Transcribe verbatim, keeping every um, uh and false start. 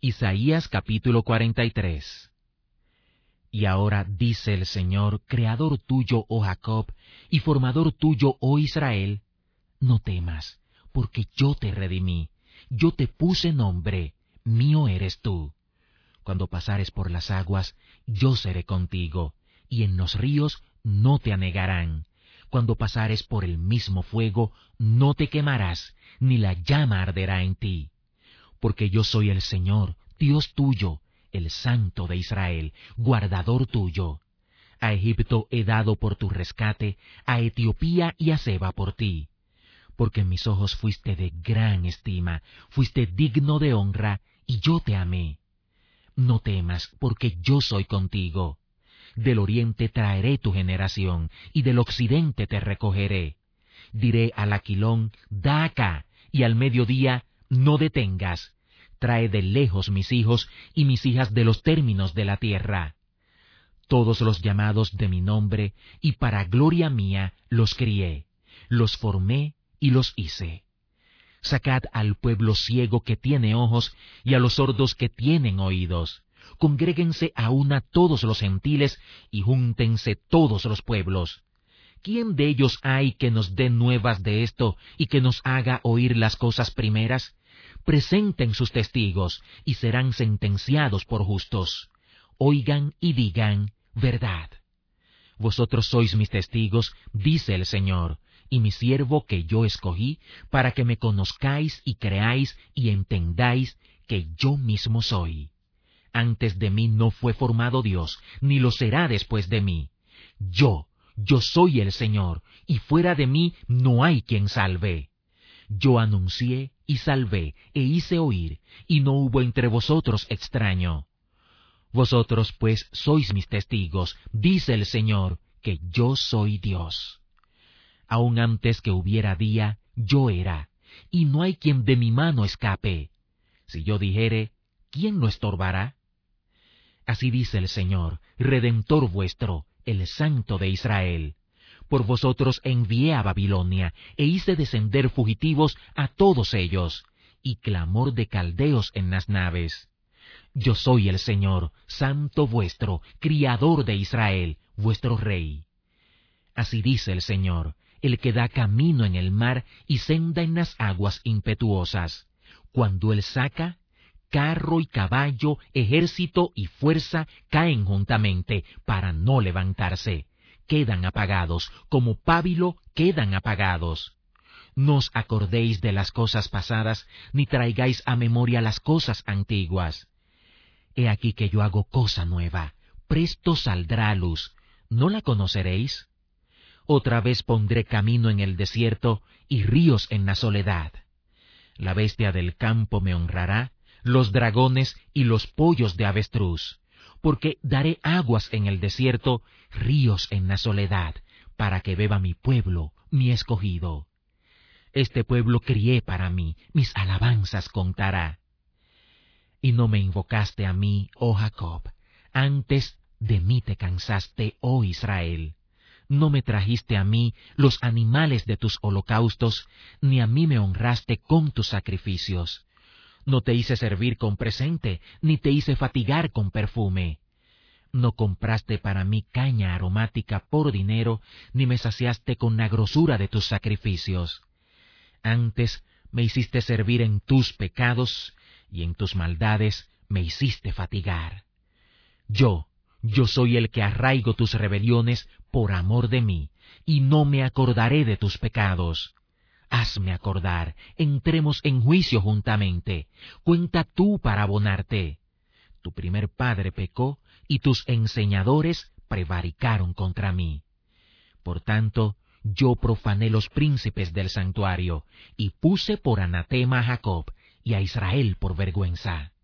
Isaías capítulo cuarenta y tres. Y ahora dice el Señor, Creador tuyo, oh Jacob, y formador tuyo, oh Israel, no temas, porque yo te redimí, yo te puse nombre, mío eres tú. Cuando pasares por las aguas, yo seré contigo, y en los ríos no te anegarán. Cuando pasares por el mismo fuego, no te quemarás, ni la llama arderá en ti. Porque yo soy el Señor, Dios tuyo, el Santo de Israel, guardador tuyo. A Egipto he dado por tu rescate, a Etiopía y a Seba por ti. Porque en mis ojos fuiste de gran estima, fuiste digno de honra, y yo te amé. No temas, porque yo soy contigo. Del oriente traeré tu generación, y del occidente te recogeré. Diré al aquilón, da acá, y al mediodía, no detengas. Trae de lejos mis hijos y mis hijas de los términos de la tierra. Todos los llamados de mi nombre, y para gloria mía los crié, los formé y los hice. Sacad al pueblo ciego que tiene ojos, y a los sordos que tienen oídos. Congréguense a una todos los gentiles, y júntense todos los pueblos. ¿Quién de ellos hay que nos dé nuevas de esto, y que nos haga oír las cosas primeras? Presenten sus testigos, y serán sentenciados por justos. Oigan y digan verdad. Vosotros sois mis testigos, dice el Señor, y mi siervo que yo escogí, para que me conozcáis y creáis y entendáis que yo mismo soy. Antes de mí no fue formado Dios, ni lo será después de mí. Yo, yo soy el Señor, y fuera de mí no hay quien salve. Yo anuncié y salvé, e hice oír, y no hubo entre vosotros extraño. Vosotros pues sois mis testigos, dice el Señor, que yo soy Dios. Aun antes que hubiera día, yo era, y no hay quien de mi mano escape. Si yo dijere, ¿quién lo estorbará? Así dice el Señor, Redentor vuestro, el Santo de Israel. Por vosotros envié a Babilonia, e hice descender fugitivos a todos ellos, y clamor de caldeos en las naves. Yo soy el Señor, Santo vuestro, Criador de Israel, vuestro Rey. Así dice el Señor, el que da camino en el mar y senda en las aguas impetuosas. Cuando él saca, carro y caballo, ejército y fuerza caen juntamente para no levantarse. Quedan apagados, como pábilo quedan apagados. No os acordéis de las cosas pasadas, ni traigáis a memoria las cosas antiguas. He aquí que yo hago cosa nueva, presto saldrá a luz, ¿no la conoceréis? Otra vez pondré camino en el desierto y ríos en la soledad. La bestia del campo me honrará, los dragones y los pollos de avestruz, porque daré aguas en el desierto, ríos en la soledad, para que beba mi pueblo, mi escogido. Este pueblo crié para mí, mis alabanzas contará. Y no me invocaste a mí, oh Jacob, antes de mí te cansaste, oh Israel. No me trajiste a mí los animales de tus holocaustos, ni a mí me honraste con tus sacrificios. No te hice servir con presente, ni te hice fatigar con perfume. No compraste para mí caña aromática por dinero, ni me saciaste con la grosura de tus sacrificios. Antes me hiciste servir en tus pecados, y en tus maldades me hiciste fatigar. Yo, yo soy el que arraigo tus rebeliones por amor de mí, y no me acordaré de tus pecados. Hazme acordar, entremos en juicio juntamente. Cuenta tú para abonarte. Tu primer padre pecó, y tus enseñadores prevaricaron contra mí. Por tanto, yo profané los príncipes del santuario, y puse por anatema a Jacob, y a Israel por vergüenza.